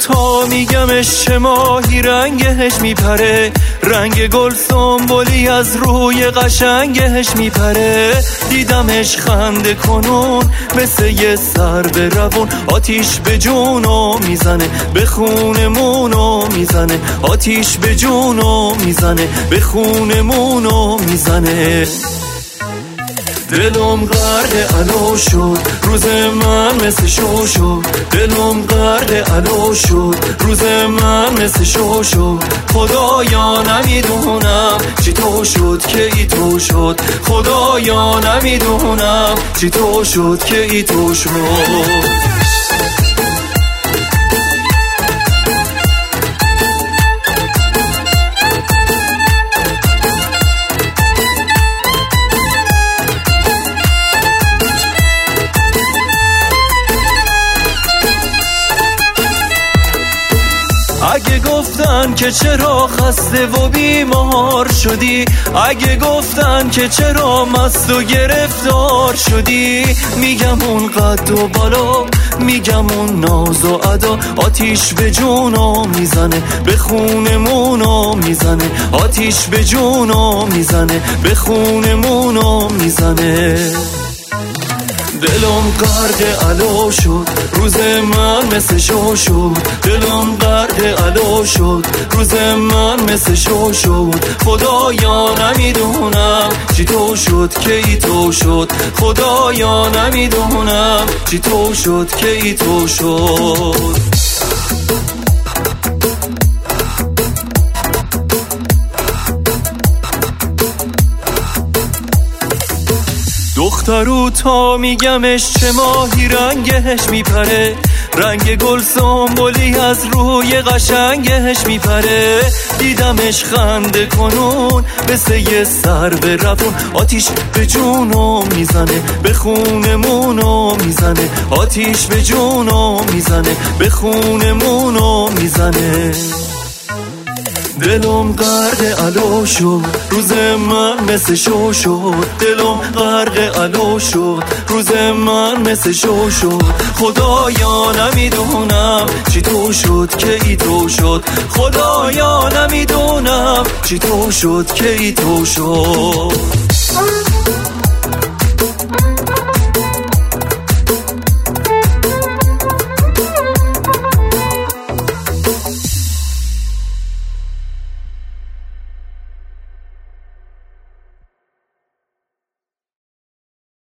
تا میگمش چه ماهی رنگش میپره، رنگ گل سنبولی از روی قشنگش میپره. دیدمش خنده کنون مثل یه سر به روون، آتیش به جونو میزنه به خونمونو میزنه، آتیش به جونو میزنه به خونمونو میزنه. دلم غرق علو شد روز من مثل شو شد، دلم غرق علو شد روز من مثل شو شد. خدایا نمیدونم چی تو شد که ای تو شد، خدایا نمیدونم چی تو شد که ای تو شد. اگه گفتن که چرا خسته و بیمار شدی، اگه گفتن که چرا مست و گرفتار شدی، میگم اون قد و بالا، میگم اون ناز و ادا، آتیش به جونو میزنه به خونمونو میزنه، آتیش به جونو میزنه به خونمونو میزنه. دلم غرق علو شد روز من مثل شو شد، دلم غرق علو شد روز من مثل شو شد. خدایا نمیدونم چی تو شد که ای تو شد، خدایا نمیدونم چی تو شد که ای تو شد. دخترو تا میگمش چه ماهی رنگش میپره، رنگ گل سنبولی از روی قشنگش میپره. دیدمش خنده کنون مثل یه سر به روون، آتیش به جونو میزنه به خونمونو میزنه، آتیش به جونو میزنه به خونمونو میزنه. دلم غرق علو شد روز من مثل شو شد، دلم غرق علو شد روز من مثل شو شد. خدایا نمیدونم چی تو شد که ای تو شد، خدایا نمیدونم چی تو شد که ای تو شد.